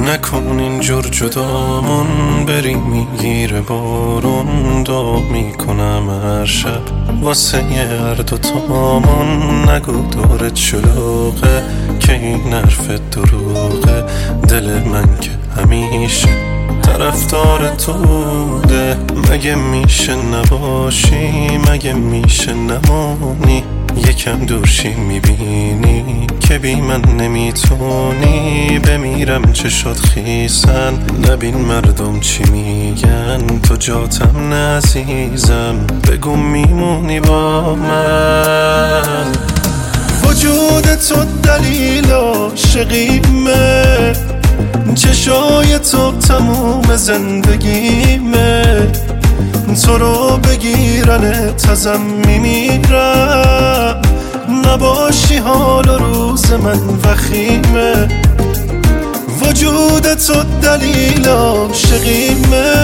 نکن اینجور جدامون، بری میگیره بارون. دعا میکنم هر شب واسه هر دوتامون. نگو دورت شلوغه که این حرفت دروغه. دل من که همیشه طرفدار تو بوده. مگه میشه نباشی، مگه میشه نمونی؟ یکم دورشی میبینی که بی من نمیتونی. بمیرم چشات خیسن، نبین مردم چی میگن. تو جاتم نعزیزم، بگو میمونی با من. وجود تو دلیل عاشقیمه، چشای تو تموم زندگیمه. تو رو بگیرن ازم میمیرم. نباشی حال و روز من وخیمه. وجود تو دلیل عاشقیمه،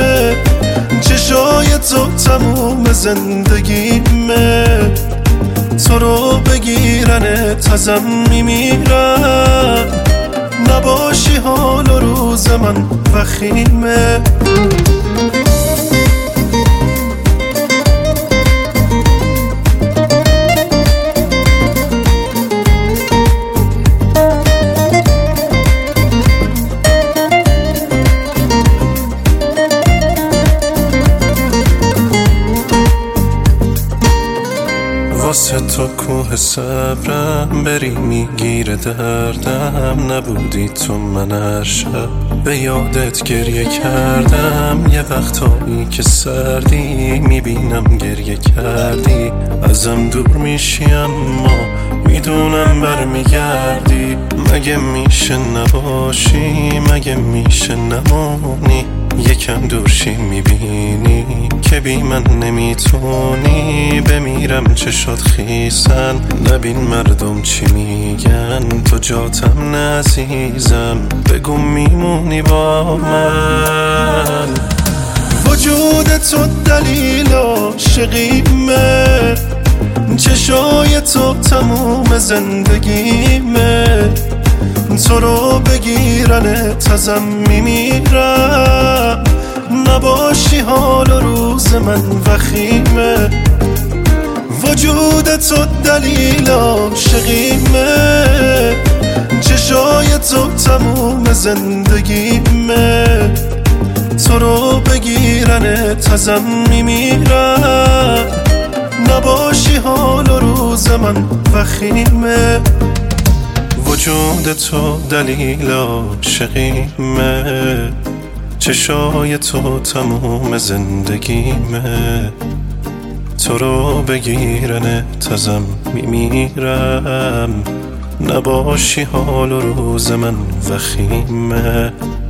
چشای تو تموم زندگیمه. تو رو بگیرن ازم میمیرم. نباشی حال و روز من وخیمه. واسه تو کوه صبرم، بری میگیره دردم. نبودی تو من هر شب به یادت گریه کردم. یه وقتایی که سردی میبینم گریه کردی. ازم دور میشی اما میدونم برمیگردی. مگه میشه نباشی، مگه میشه نمونی؟ یکم دورشی میبینی که بی من نمیتونی. بمیرم چشات خیسن، نبین مردم چی میگن. تو جاتم نعزیزم، بگو میمونی با من. وجود تو دلیل عاشقیمه، چشای تو تموم زندگیمه. تو رو بگیرن ازم میمیرم. نباشی حال و روز من وخیمه. وجود تو دلیل عاشقیمه، چشای تو تموم زندگیمه. تو رو بگیرن ازم میمیرم. نباشی حال و روز من وخیمه. وجود تو دلیل عاشقیمه، چشای تو تموم زندگیمه. تو رو بگیرن ازم میمیرم. نباشی حال و روز من وخیمه.